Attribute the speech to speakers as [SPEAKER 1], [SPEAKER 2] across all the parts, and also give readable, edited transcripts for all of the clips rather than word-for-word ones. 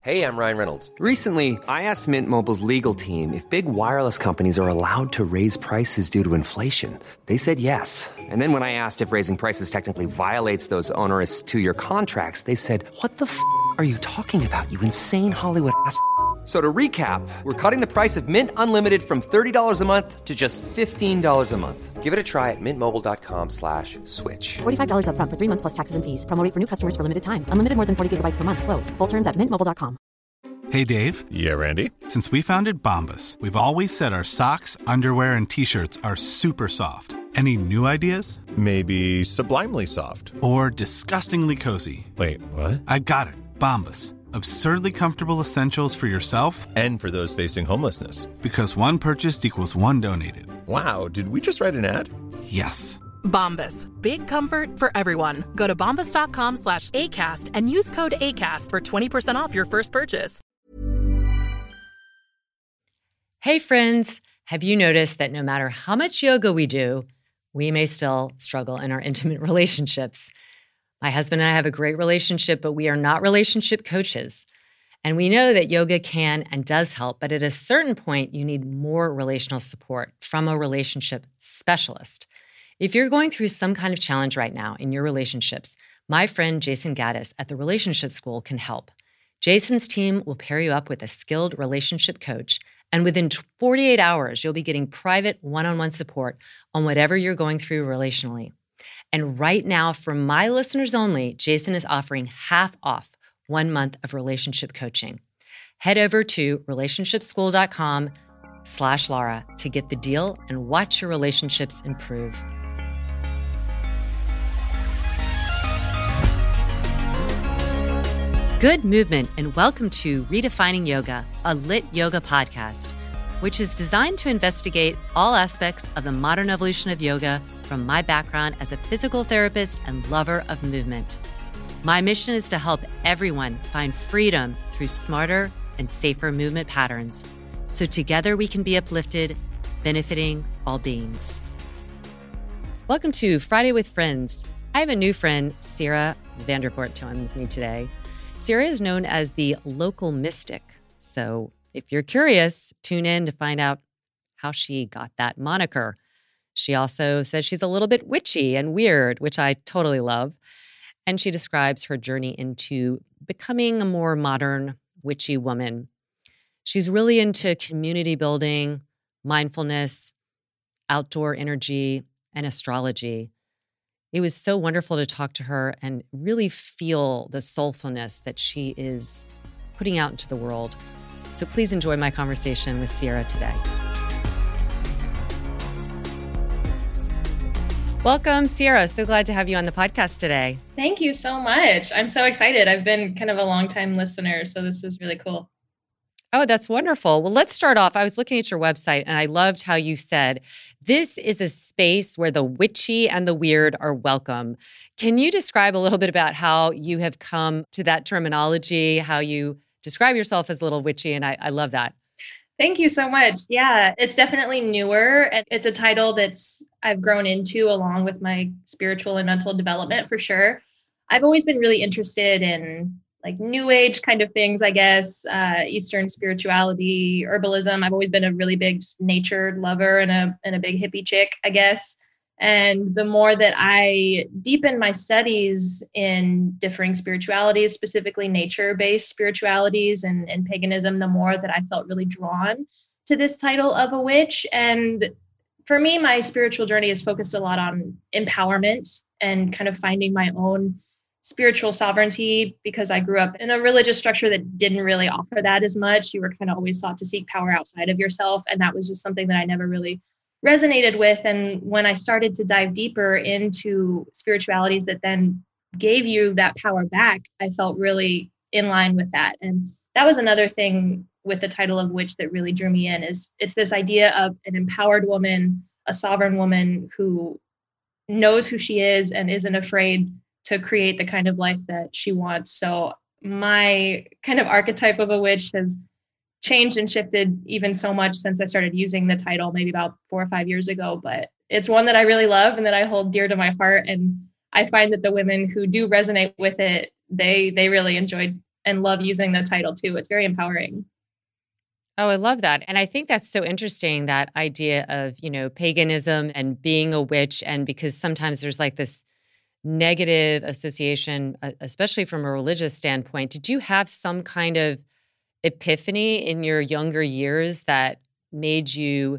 [SPEAKER 1] Hey, I'm Ryan Reynolds.
[SPEAKER 2] Recently, I asked Mint Mobile's legal team if big wireless companies are allowed to raise prices due to inflation. They said yes. And then when I asked if raising prices technically violates those onerous two-year contracts, they said, "What the f*** are you talking about, you insane Hollywood ass?" So to recap, we're cutting the price of Mint Unlimited from $30 a month to just $15 a month.
[SPEAKER 1] Give it a try at mintmobile.com/switch.
[SPEAKER 3] $45 up front for 3 months plus taxes and fees. Promo rate for new customers for limited time. Unlimited more than 40 gigabytes per month. Slows full terms at mintmobile.com.
[SPEAKER 4] Hey, Dave.
[SPEAKER 5] Yeah, Randy.
[SPEAKER 4] Since we founded Bombas, we've always said our socks, underwear, and T-shirts are super soft. Any new ideas?
[SPEAKER 5] Maybe sublimely soft.
[SPEAKER 4] Or disgustingly cozy.
[SPEAKER 5] Wait, what?
[SPEAKER 4] I got it. Bombas. Absurdly comfortable essentials for yourself
[SPEAKER 5] And for those facing homelessness.
[SPEAKER 4] because one purchased equals one donated.
[SPEAKER 5] Wow, did we just write an ad?
[SPEAKER 4] Yes.
[SPEAKER 6] Bombas. Big comfort for everyone. Go to bombas.com/ACAST and use code ACAST for 20% off your first purchase.
[SPEAKER 7] Hey friends, have you noticed that no matter how much yoga we do, we may still struggle in our intimate relationships? My husband and I have a great relationship, but we are not relationship coaches. And we know that yoga can and does help, but at a certain point, you need more relational support from a relationship specialist. If you're going through some kind of challenge right now in your relationships, my friend Jason Gaddis at the Relationship School can help. Jason's team will pair you up with a skilled relationship coach, and within 48 hours, you'll be getting private one-on-one support on whatever you're going through relationally. And right now, for my listeners only, Jason is offering half off 1 month of relationship coaching. Head over to relationshipschool.com/Laura to get the deal and watch your relationships improve. Good movement, and welcome to Redefining Yoga, a lit yoga podcast, which is designed to investigate all aspects of the modern evolution of yoga from my background as a physical therapist and lover of movement. My mission is to help everyone find freedom through smarter and safer movement patterns, so together we can be uplifted, benefiting all beings. Welcome to Friday with Friends. I have a new friend, Sierra Vandervoort, on with me today. Sierra is known as the local mystic. So if you're curious, tune in to find out how she got that moniker. She also says she's a little bit witchy and weird, which I totally love. And she describes her journey into becoming a more modern witchy woman. She's really into community building, mindfulness, outdoor energy, and astrology. It was so wonderful to talk to her and really feel the soulfulness that she is putting out into the world. So please enjoy my conversation with Sierra today. Welcome, Sierra. So glad to have you on the podcast today.
[SPEAKER 8] Thank you so much. I'm so excited. I've been kind of a long-time listener, so this is really cool.
[SPEAKER 7] Oh, that's wonderful. Well, let's start off. I was looking at your website and I loved how you said, this is a space where the witchy and the weird are welcome. Can you describe a little bit about how you have come to that terminology, how you describe yourself as a little witchy? And I love that.
[SPEAKER 8] Thank you so much. Yeah, it's definitely newer, and it's a title I've grown into along with my spiritual and mental development for sure. I've always been really interested in like new age kind of things, I guess, Eastern spirituality, herbalism. I've always been a really big nature lover and a big hippie chick, I guess. And the more that I deepened my studies in differing spiritualities, specifically nature-based spiritualities and paganism, the more that I felt really drawn to this title of a witch. And for me, my spiritual journey is focused a lot on empowerment and kind of finding my own spiritual sovereignty, because I grew up in a religious structure that didn't really offer that as much. You were kind of always sought to seek power outside of yourself. And that was just something that I never really resonated with. And when I started to dive deeper into spiritualities that then gave you that power back, I felt really in line with that. And that was another thing with the title of witch that really drew me in, is it's this idea of an empowered woman, a sovereign woman who knows who she is and isn't afraid to create the kind of life that she wants. So my kind of archetype of a witch has changed and shifted even so much since I started using the title maybe about 4 or 5 years ago, but it's one that I really love and that I hold dear to my heart. And I find that the women who do resonate with it, they really enjoyed and love using the title too. It's very empowering.
[SPEAKER 7] Oh, I love that. And I think that's so interesting, that idea of, paganism and being a witch. And because sometimes there's like this negative association, especially from a religious standpoint. Did you have some kind of epiphany in your younger years that made you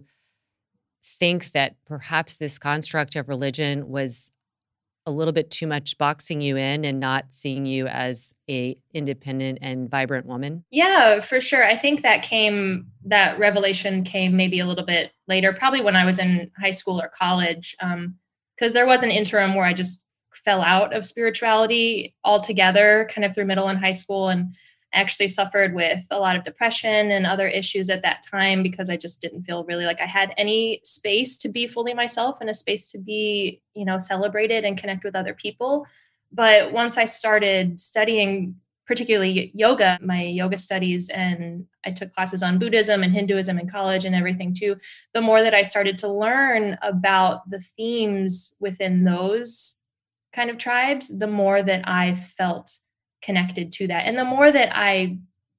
[SPEAKER 7] think that perhaps this construct of religion was a little bit too much boxing you in and not seeing you as a independent and vibrant woman?
[SPEAKER 8] Yeah, for sure. I think that revelation came maybe a little bit later, probably when I was in high school or college, because there was an interim where I just fell out of spirituality altogether, kind of through middle and high school, and actually suffered with a lot of depression and other issues at that time because I just didn't feel really like I had any space to be fully myself and a space to be, celebrated and connect with other people. But once I started studying, particularly yoga, my yoga studies, and I took classes on Buddhism and Hinduism in college and everything too, the more that I started to learn about the themes within those kind of tribes, the more that I felt connected to that. And the more that I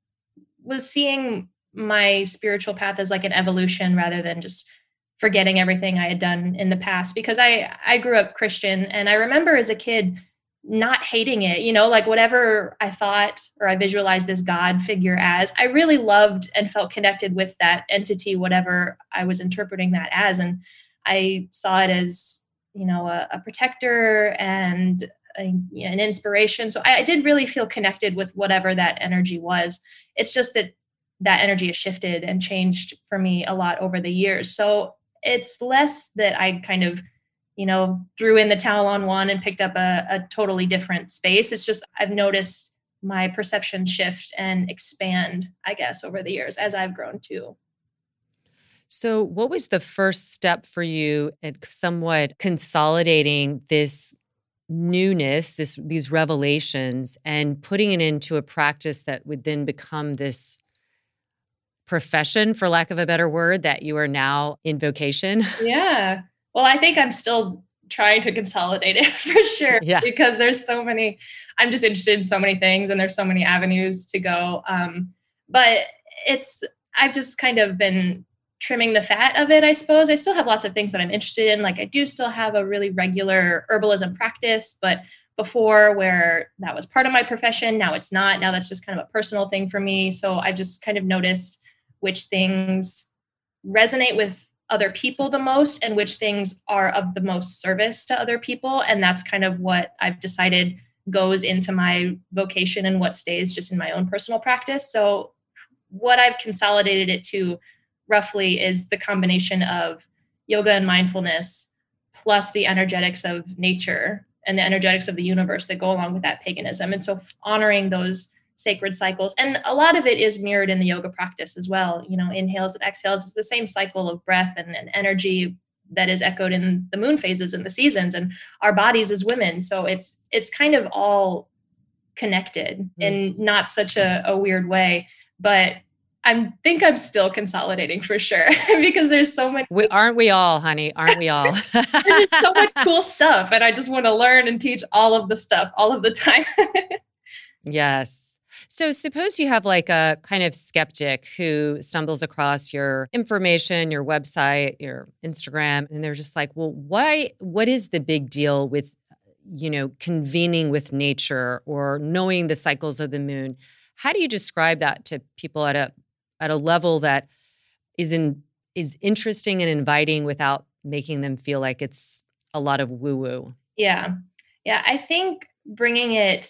[SPEAKER 8] was seeing my spiritual path as like an evolution rather than just forgetting everything I had done in the past, because I grew up Christian, and I remember as a kid not hating it, like whatever I thought or I visualized this God figure as, I really loved and felt connected with that entity, whatever I was interpreting that as. And I saw it as, a protector and an inspiration. So I did really feel connected with whatever that energy was. It's just that energy has shifted and changed for me a lot over the years. So it's less that I kind of, threw in the towel on one and picked up a totally different space. It's just I've noticed my perception shift and expand, I guess, over the years as I've grown too.
[SPEAKER 7] So what was the first step for you at somewhat consolidating this newness, these revelations, and putting it into a practice that would then become this profession, for lack of a better word, that you are now in vocation?
[SPEAKER 8] Yeah. Well, I think I'm still trying to consolidate it for sure, because there's so many, I'm just interested in so many things and there's so many avenues to go. But I've just kind of been trimming the fat of it, I suppose. I still have lots of things that I'm interested in. Like I do still have a really regular herbalism practice, but before, where that was part of my profession, now it's not. Now that's just kind of a personal thing for me. So I've just kind of noticed which things resonate with other people the most and which things are of the most service to other people. And that's kind of what I've decided goes into my vocation and what stays just in my own personal practice. So what I've consolidated it to roughly is the combination of yoga and mindfulness plus the energetics of nature and the energetics of the universe that go along with that paganism. And so honoring those sacred cycles. And a lot of it is mirrored in the yoga practice as well. Inhales and exhales is the same cycle of breath and energy that is echoed in the moon phases and the seasons and our bodies as women. So it's kind of all connected in not such a weird way, but I think I'm still consolidating for sure because there's so much.
[SPEAKER 7] Aren't we all, honey? Aren't we all?
[SPEAKER 8] There's so much cool stuff. And I just want to learn and teach all of the stuff all of the time.
[SPEAKER 7] Yes. So suppose you have like a kind of skeptic who stumbles across your information, your website, your Instagram, and they're just like, well, what is the big deal with, convening with nature or knowing the cycles of the moon? How do you describe that to people at a level that is interesting and inviting without making them feel like it's a lot of woo-woo?
[SPEAKER 8] Yeah. I think bringing it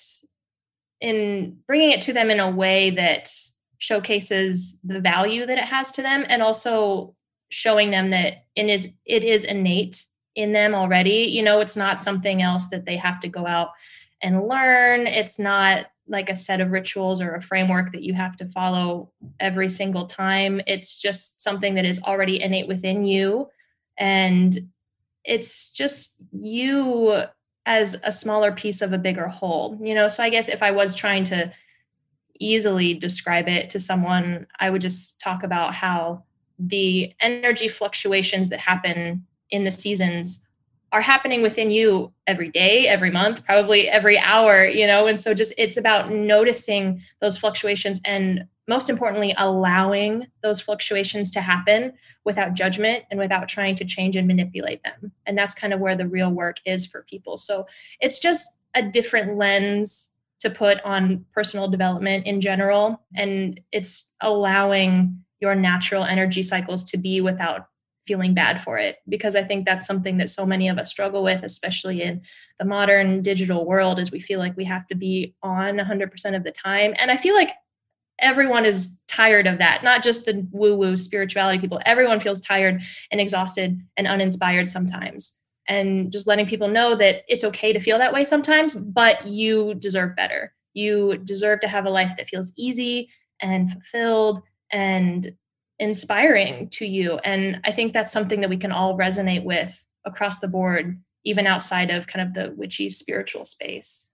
[SPEAKER 8] to them in a way that showcases the value that it has to them, and also showing them that it is innate in them already. It's not something else that they have to go out and learn. It's not like a set of rituals or a framework that you have to follow every single time. It's just something that is already innate within you. And it's just you as a smaller piece of a bigger whole, So I guess if I was trying to easily describe it to someone, I would just talk about how the energy fluctuations that happen in the seasons are happening within you every day, every month, probably every hour, and so just it's about noticing those fluctuations and most importantly, allowing those fluctuations to happen without judgment and without trying to change and manipulate them. And that's kind of where the real work is for people. So it's just a different lens to put on personal development in general. And it's allowing your natural energy cycles to be without feeling bad for it. Because I think that's something that so many of us struggle with, especially in the modern digital world, is we feel like we have to be on 100% of the time. And I feel like everyone is tired of that, not just the woo-woo spirituality people. Everyone feels tired and exhausted and uninspired sometimes. And just letting people know that it's okay to feel that way sometimes, but you deserve better. You deserve to have a life that feels easy and fulfilled and inspiring to you. And I think that's something that we can all resonate with across the board, even outside of kind of the witchy spiritual space.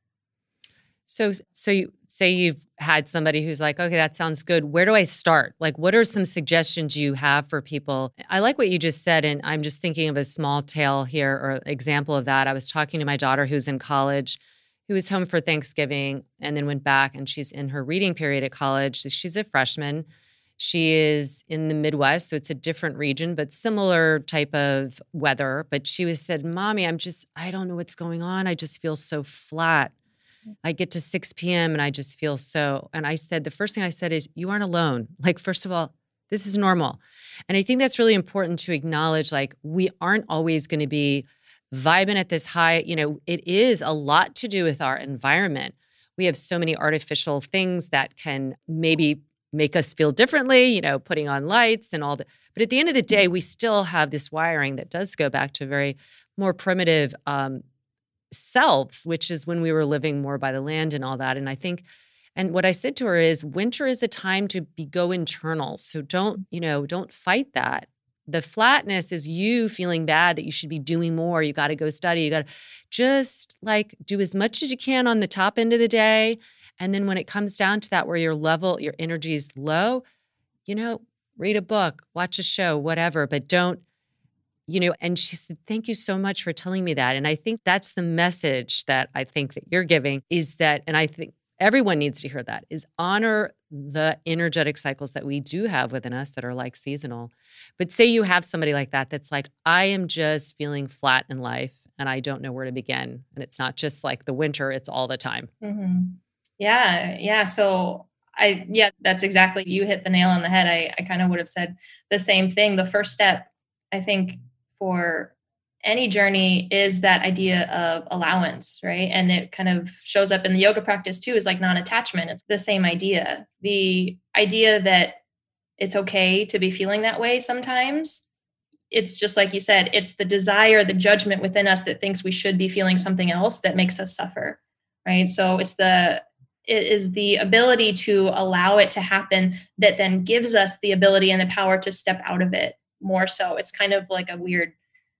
[SPEAKER 7] So you say you've had somebody who's like, okay, that sounds good. Where do I start? Like, what are some suggestions you have for people? I like what you just said, and I'm just thinking of a small tale here or example of that. I was talking to my daughter who's in college, who was home for Thanksgiving and then went back, and she's in her reading period at college. She's a freshman. She is in the Midwest, so it's a different region, but similar type of weather. But she said, Mommy, I don't know what's going on. I just feel so flat. I get to 6 p.m. and I just feel so, and I said, the first thing I said is, you aren't alone. Like, first of all, this is normal. And I think that's really important to acknowledge, like, we aren't always going to be vibing at this high, it is a lot to do with our environment. We have so many artificial things that can maybe make us feel differently, putting on lights and all that. But at the end of the day, we still have this wiring that does go back to very more primitive selves, which is when we were living more by the land and all that. And I think, and what I said to her is, winter is a time to go internal. So don't fight that. The flatness is you feeling bad that you should be doing more. You got to go study. You got to just do as much as you can on the top end of the day. And then when it comes down to that, where your energy is low, read a book, watch a show, whatever, but don't, and she said, thank you so much for telling me that. And I think that's the message that I think that you're giving is that, and I think everyone needs to hear that, is honor the energetic cycles that we do have within us that are like seasonal. But say you have somebody like that that's like, I am just feeling flat in life and I don't know where to begin. And it's not just like the winter, it's all the time.
[SPEAKER 8] Mm-hmm. Yeah. So that's exactly, you hit the nail on the head. I kind of would have said the same thing. The first step, I think, for any journey is that idea of allowance, right? And it kind of shows up in the yoga practice too, is like non-attachment. It's the same idea. The idea that it's okay to be feeling that way sometimes. It's just like you said, it's the desire, the judgment within us that thinks we should be feeling something else that makes us suffer, right? So it is the ability to allow it to happen that then gives us the ability and the power to step out of it more so. It's kind of like a weird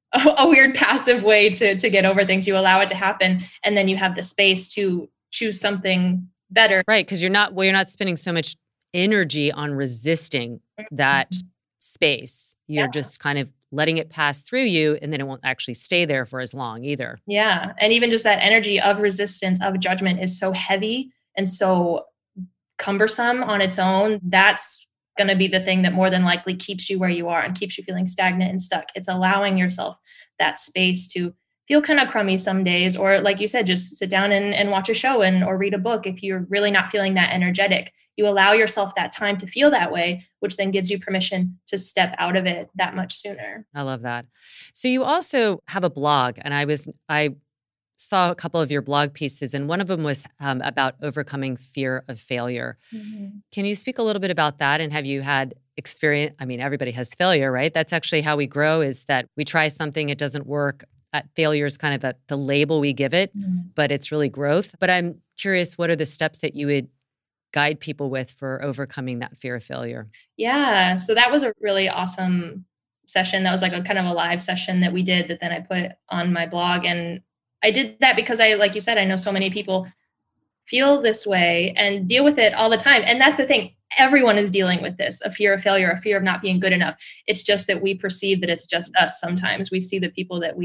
[SPEAKER 8] passive way to get over things. You allow it to happen, and then you have the space to choose something better.
[SPEAKER 7] Right, because you're not spending so much energy on resisting that space. You're just kind of letting it pass through you, and then it won't actually stay there for as long either.
[SPEAKER 8] Yeah, and even just that energy of resistance, of judgment is so heavy and so cumbersome on its own. That's going to be the thing that more than likely keeps you where you are and keeps you feeling stagnant and stuck. It's allowing yourself that space to feel kind of crummy some days, or like you said, just sit down and watch a show or read a book. If you're really not feeling that energetic, you allow yourself that time to feel that way, which then gives you permission to step out of it that much sooner.
[SPEAKER 7] I love that. So you also have a blog, and I saw a couple of your blog pieces, and one of them was about overcoming fear of failure. Mm-hmm. Can you speak a little bit about that? And have you had experience? I mean, everybody has failure, right? That's actually how we grow, is that we try something, it doesn't work. Failure is kind of the label we give it, but it's really growth. But I'm curious, what are the steps that you would guide people with for overcoming that fear of failure? Yeah,
[SPEAKER 8] so that was a really awesome session. That was like a kind of a live session that we did that then I put on my blog. And I did that because like you said, I know so many people feel this way and deal with it all the time. And that's the thing. Everyone is dealing with this, a fear of failure, a fear of not being good enough. It's just that we perceive that it's just us sometimes. We see the people that we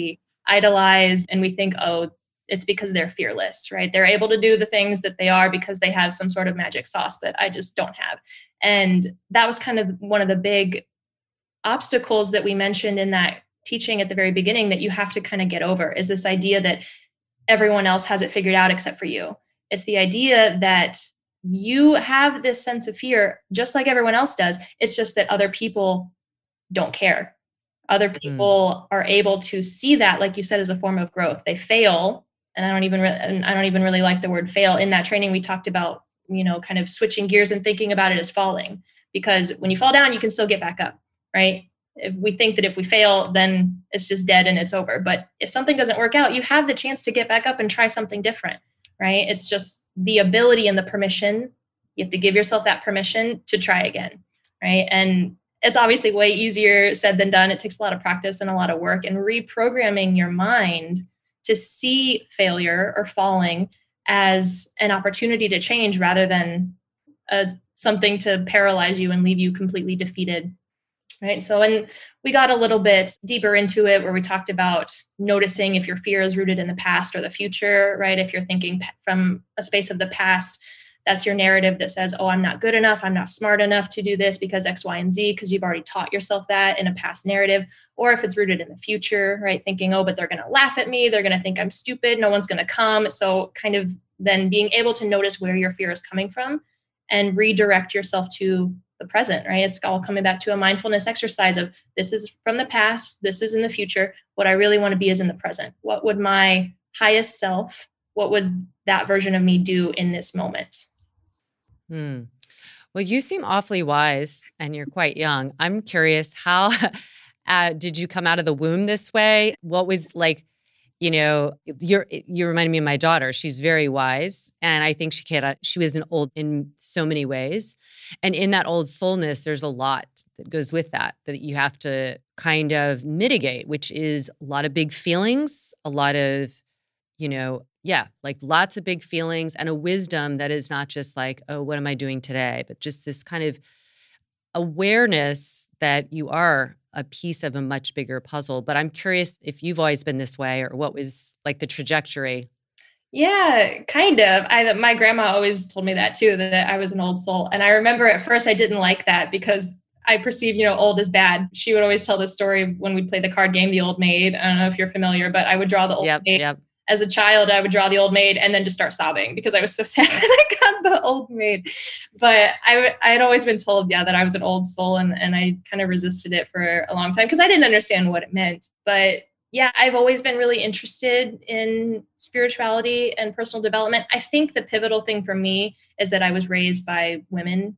[SPEAKER 8] idolize and we think, oh, it's because they're fearless, right? They're able to do the things that they are because they have some sort of magic sauce that I just don't have. And that was kind of one of the big obstacles that we mentioned in that teaching at the very beginning that you have to kind of get over, is this idea that everyone else has it figured out except for you. It's the idea that you have this sense of fear just like everyone else does. It's just that other people don't care. Other people are able to see that, like you said, as a form of growth. They fail. And I don't even really like the word fail. In that training, we talked about, kind of switching gears and thinking about it as falling, because when you fall down, you can still get back up, right? If we think that if we fail, then it's just dead and it's over. But if something doesn't work out, you have the chance to get back up and try something different, right? It's just the ability and the permission. You have to give yourself that permission to try again, right? And it's obviously way easier said than done. It takes a lot of practice and a lot of work, and reprogramming your mind to see failure or falling as an opportunity to change rather than as something to paralyze you and leave you completely defeated. Right. So, and we got a little bit deeper into it where we talked about noticing if your fear is rooted in the past or the future, right? If you're thinking from a space of the past, that's your narrative that says, oh, I'm not good enough. I'm not smart enough to do this because X, Y, and Z, because you've already taught yourself that in a past narrative. Or if it's rooted in the future, right? Thinking, oh, but they're going to laugh at me. They're going to think I'm stupid. No one's going to come. So kind of then being able to notice where your fear is coming from and redirect yourself to the present, right? It's all coming back to a mindfulness exercise of this is from the past, this is in the future. What I really want to be is in the present. What would my highest self, what would that version of me do in this moment?
[SPEAKER 7] Well, you seem awfully wise and you're quite young. I'm curious, how did you come out of the womb this way? What was like, you reminded me of my daughter. She's very wise. And I think she was an old in so many ways. And in that old soulness, there's a lot that goes with that you have to kind of mitigate, which is a lot of big feelings, a lot of, like lots of big feelings and a wisdom that is not just like, oh, what am I doing today? But just this kind of awareness that you are a piece of a much bigger puzzle. But I'm curious if you've always been this way or what was like the trajectory.
[SPEAKER 8] Yeah, kind of. My grandma always told me that too, that I was an old soul. And I remember at first I didn't like that because I perceived, old as bad. She would always tell this story when we'd play the card game, The Old Maid. I don't know if you're familiar, but I would draw the old maid. Yep. As a child, I would draw the old maid and then just start sobbing because I was so sad that I got the old maid. But I had always been told, that I was an old soul, and I kind of resisted it for a long time because I didn't understand what it meant. But yeah, I've always been really interested in spirituality and personal development. I think the pivotal thing for me is that I was raised by women.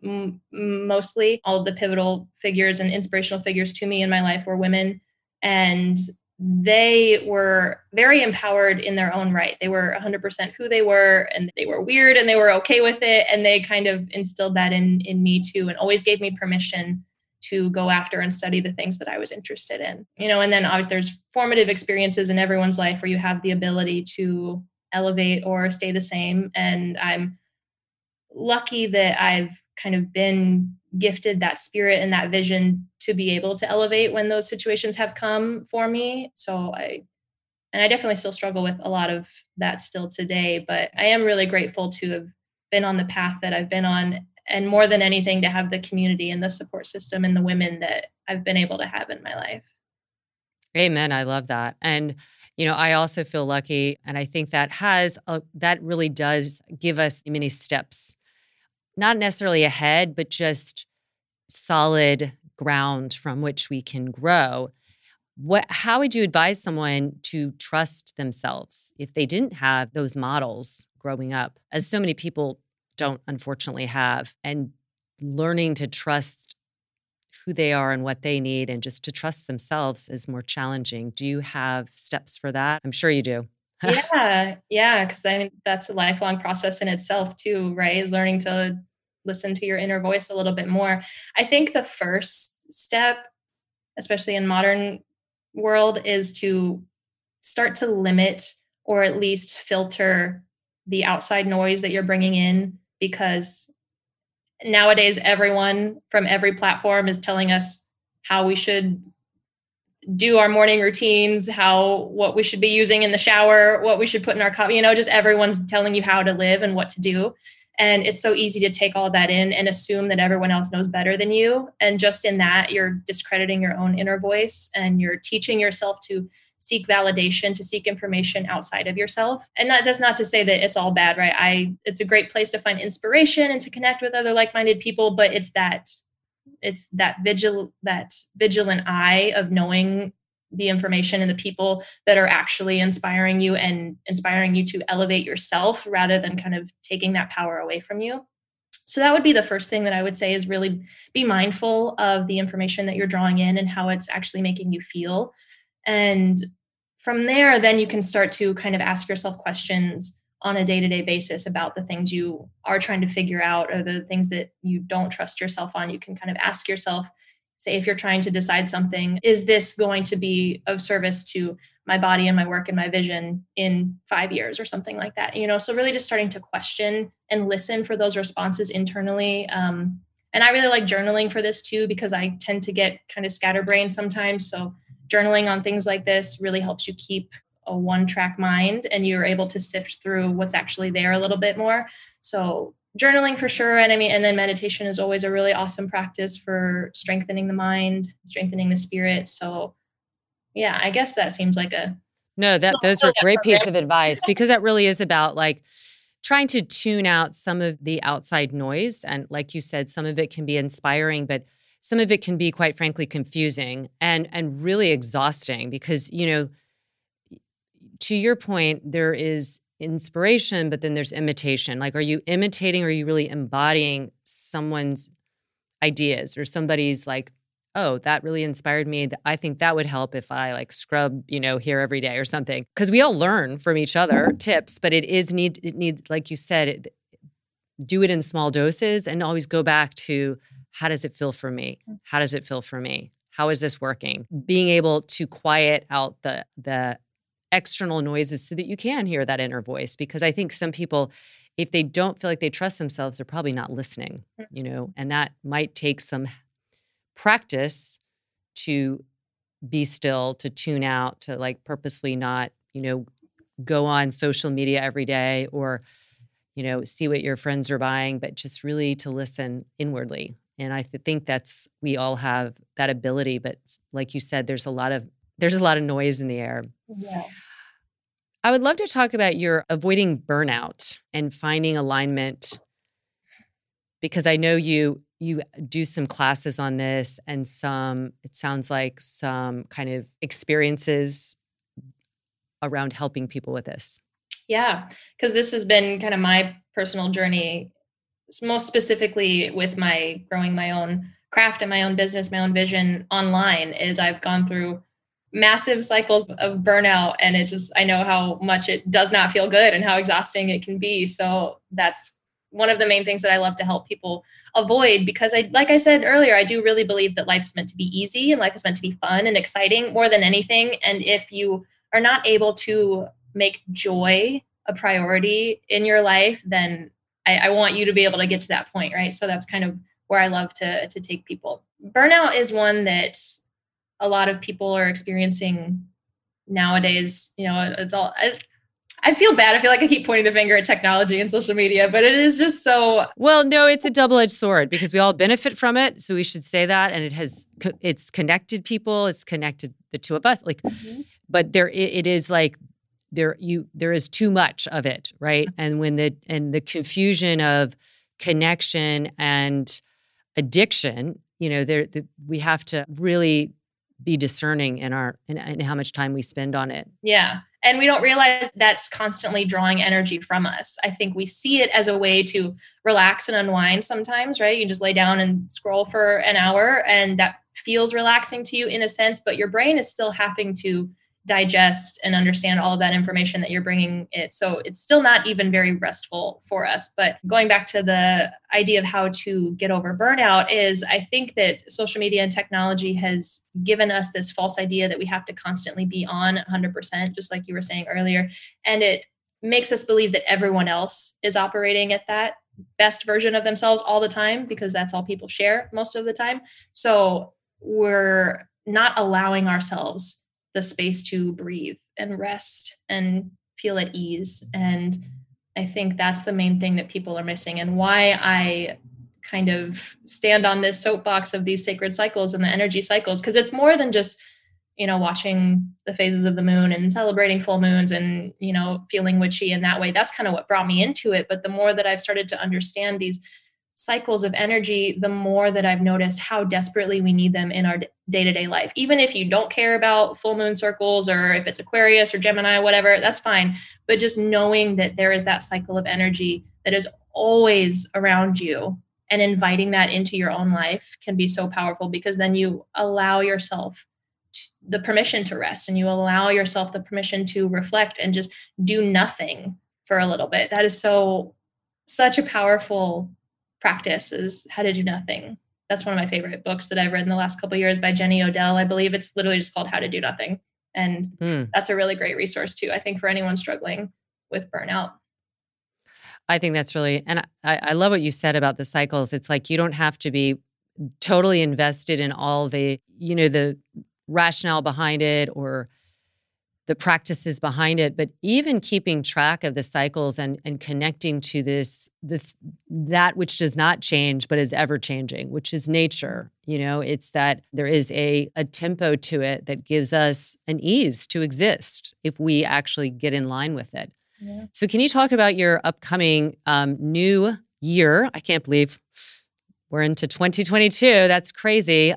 [SPEAKER 8] Mostly all of the pivotal figures and inspirational figures to me in my life were women. And they were very empowered in their own right. They were 100% who they were, and they were weird and they were okay with it. And they kind of instilled that in me too, and always gave me permission to go after and study the things that I was interested in. And then obviously there's formative experiences in everyone's life where you have the ability to elevate or stay the same. And I'm lucky that I've kind of been gifted that spirit and that vision to be able to elevate when those situations have come for me. So I definitely still struggle with a lot of that still today, but I am really grateful to have been on the path that I've been on, and more than anything, to have the community and the support system and the women that I've been able to have in my life.
[SPEAKER 7] Amen. I love that. And, I also feel lucky. And I think that that really does give us many steps, not necessarily ahead, but just solid ground from which we can grow. How would you advise someone to trust themselves if they didn't have those models growing up, as so many people don't unfortunately have, and learning to trust who they are and what they need, and just to trust themselves is more challenging? Do you have steps for that? I'm sure you do.
[SPEAKER 8] Yeah. Because I mean, that's a lifelong process in itself too, right? Is learning to listen to your inner voice a little bit more. I think the first step, especially in modern world, is to start to limit or at least filter the outside noise that you're bringing in, because nowadays everyone from every platform is telling us how we should do our morning routines, what we should be using in the shower, what we should put in our coffee, just everyone's telling you how to live and what to do. And it's so easy to take all that in and assume that everyone else knows better than you. And just in that, you're discrediting your own inner voice, and you're teaching yourself to seek validation, to seek information outside of yourself. And that's not to say that it's all bad, right? It's a great place to find inspiration and to connect with other like-minded people, but it's that vigilant eye of knowing the information and the people that are actually inspiring you and inspiring you to elevate yourself rather than kind of taking that power away from you. So that would be the first thing that I would say, is really be mindful of the information that you're drawing in and how it's actually making you feel. And from there, then you can start to kind of ask yourself questions on a day-to-day basis about the things you are trying to figure out, or the things that you don't trust yourself on. You can kind of ask yourself, say, if you're trying to decide something, is this going to be of service to my body and my work and my vision in 5 years or something like that? So really just starting to question and listen for those responses internally. And I really like journaling for this too, because I tend to get kind of scatterbrained sometimes. So journaling on things like this really helps you keep a one-track mind, and you're able to sift through what's actually there a little bit more. So journaling for sure. And then meditation is always a really awesome practice for strengthening the mind, strengthening the spirit. So yeah, I guess that seems like
[SPEAKER 7] those were great piece of advice, because that really is about like trying to tune out some of the outside noise. And like you said, some of it can be inspiring, but some of it can be, quite frankly, confusing and really exhausting, because, to your point, there is inspiration, but then there's imitation. Like, are you imitating, or are you really embodying someone's ideas, or somebody's like, oh, that really inspired me. I think that would help if I like scrub, here every day or something. Because we all learn from each other tips, but it needs, like you said, do it in small doses, and always go back to, how does it feel for me? How does it feel for me? How is this working? Being able to quiet out the external noises so that you can hear that inner voice. Because I think some people, if they don't feel like they trust themselves, they're probably not listening, and that might take some practice to be still, to tune out, to like purposely not, go on social media every day, or, see what your friends are buying, but just really to listen inwardly. And I think we all have that ability, but like you said, there's a lot of noise in the air.
[SPEAKER 8] Yeah.
[SPEAKER 7] I would love to talk about your avoiding burnout and finding alignment, because I know you do some classes on this, and it sounds like some kind of experiences around helping people with this. Yeah,
[SPEAKER 8] because this has been kind of my personal journey, most specifically with growing my own craft and my own business, my own vision online, is I've gone through massive cycles of burnout, and I know how much it does not feel good and how exhausting it can be. So that's one of the main things that I love to help people avoid, because like I said earlier, I do really believe that life is meant to be easy, and life is meant to be fun and exciting more than anything. And if you are not able to make joy a priority in your life, then I want you to be able to get to that point, right? So that's kind of where I love to take people. Burnout is one that a lot of people are experiencing nowadays. I feel bad. I feel like I keep pointing the finger at technology and social media, but it is just so...
[SPEAKER 7] Well, no, it's a double-edged sword, because we all benefit from it. So we should say that. And it's connected people. It's connected the two of us. But there is too much of it, right? And when the confusion of connection and addiction, we have to really be discerning in how much time we spend on it.
[SPEAKER 8] Yeah. And we don't realize that's constantly drawing energy from us. I think we see it as a way to relax and unwind sometimes, right? You just lay down and scroll for an hour, and that feels relaxing to you in a sense, but your brain is still having to digest and understand all of that information that you're bringing it. So it's still not even very restful for us. But going back to the idea of how to get over burnout, is I think that social media and technology has given us this false idea that we have to constantly be on 100%, just like you were saying earlier. And it makes us believe that everyone else is operating at that best version of themselves all the time, because that's all people share most of the time. So we're not allowing ourselves the space to breathe and rest and feel at ease. And I think that's the main thing that people are missing, and why I kind of stand on this soapbox of these sacred cycles and the energy cycles, because it's more than just, watching the phases of the moon and celebrating full moons and, feeling witchy in that way. That's kind of what brought me into it. But the more that I've started to understand these cycles of energy, the more that I've noticed how desperately we need them in our day-to-day life. Even if you don't care about full moon circles, or if it's Aquarius or Gemini, whatever, that's fine. But just knowing that there is that cycle of energy that is always around you, and inviting that into your own life can be so powerful, because then you allow yourself the permission to rest, and you allow yourself the permission to reflect and just do nothing for a little bit. That is such a powerful practice, is How to Do Nothing. That's one of my favorite books that I've read in the last couple of years by Jenny Odell. I believe it's literally just called How to Do Nothing. And that's a really great resource too, I think, for anyone struggling with burnout.
[SPEAKER 7] I think that's really, and I love what you said about the cycles. It's like, you don't have to be totally invested in all the, the rationale behind it or the practices behind it, but even keeping track of the cycles and connecting to that which does not change, but is ever changing, which is nature. It's that there is a tempo to it that gives us an ease to exist if we actually get in line with it. Yeah. So can you talk about your upcoming new year? I can't believe we're into 2022. That's crazy.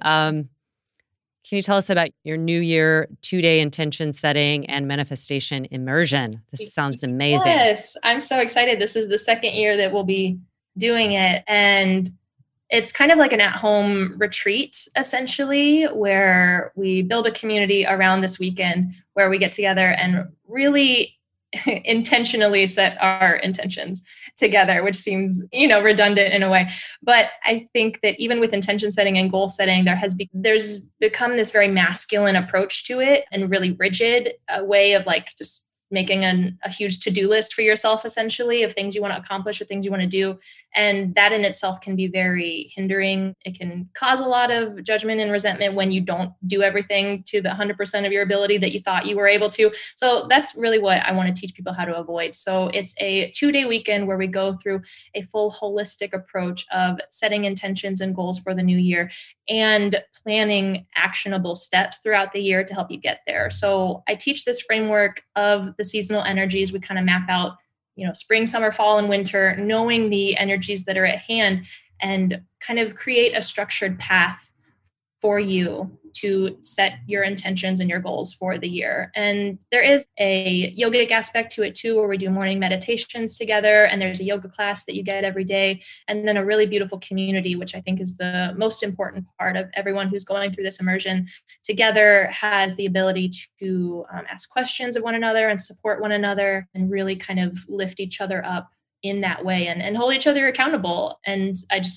[SPEAKER 7] Can you tell us about your New Year 2-day intention setting and manifestation immersion? This sounds amazing.
[SPEAKER 8] Yes, I'm so excited. This is the second year that we'll be doing it. And it's kind of like an at-home retreat, essentially, where we build a community around this weekend where we get together and really intentionally set our intentions together, which seems, redundant in a way. But I think that even with intention setting and goal setting, there's become this very masculine approach to it, and really rigid way of just making a huge to-do list for yourself, essentially, of things you want to accomplish or things you want to do. And that in itself can be very hindering. It can cause a lot of judgment and resentment when you don't do everything to the 100% of your ability that you thought you were able to. So that's really what I want to teach people how to avoid. So it's a 2-day weekend where we go through a full holistic approach of setting intentions and goals for the new year and planning actionable steps throughout the year to help you get there. So I teach this framework of the seasonal energies. We kind of map out, spring, summer, fall, and winter, knowing the energies that are at hand, and kind of create a structured path for you to set your intentions and your goals for the year. And there is a yogic aspect to it too, where we do morning meditations together, and there's a yoga class that you get every day, and then a really beautiful community, which I think is the most important part of everyone who's going through this immersion together, has the ability to ask questions of one another and support one another and really kind of lift each other up in that way and hold each other accountable. And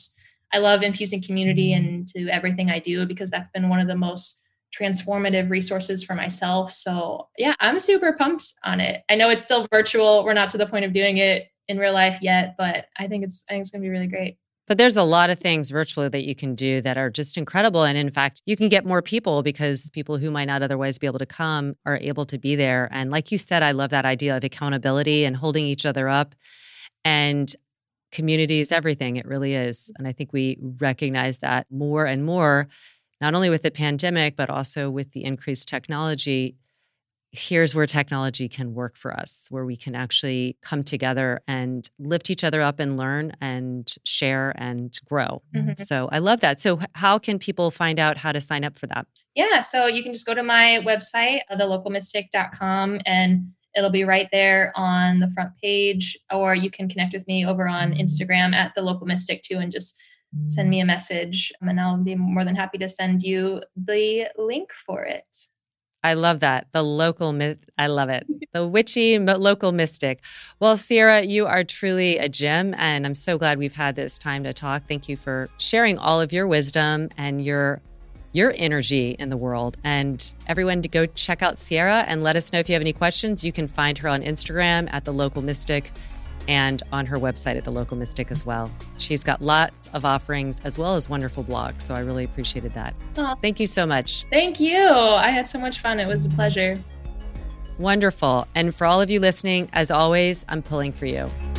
[SPEAKER 8] I love infusing community into everything I do, because that's been one of the most transformative resources for myself. So yeah, I'm super pumped on it. I know it's still virtual. We're not to the point of doing it in real life yet, but I think it's going to be really great.
[SPEAKER 7] But there's a lot of things virtually that you can do that are just incredible. And in fact, you can get more people, because people who might not otherwise be able to come are able to be there. And like you said, I love that idea of accountability and holding each other up. And community is everything. It really is. And I think we recognize that more and more, not only with the pandemic, but also with the increased technology. Here's where technology can work for us, where we can actually come together and lift each other up and learn and share and grow. Mm-hmm. So I love that. So how can people find out how to sign up for that?
[SPEAKER 8] Yeah, so you can just go to my website, thelocalmystic.com, and it'll be right there on the front page, or you can connect with me over on Instagram at The Local Mystic too, and just send me a message, and I'll be more than happy to send you the link for it.
[SPEAKER 7] I love that. I love it. The witchy local mystic. Well, Sierra, you are truly a gem, and I'm so glad we've had this time to talk. Thank you for sharing all of your wisdom and your energy in the world. And everyone, to go check out Sierra and let us know if you have any questions. You can find her on Instagram at The Local Mystic. and on her website at The Local Mystic as well. She's got lots of offerings as well as wonderful blogs, so I really appreciated that.
[SPEAKER 8] Oh,
[SPEAKER 7] thank you so much.
[SPEAKER 8] Thank you. I had so much fun. It was a pleasure.
[SPEAKER 7] Wonderful. And for all of you listening, as always, I'm pulling for you.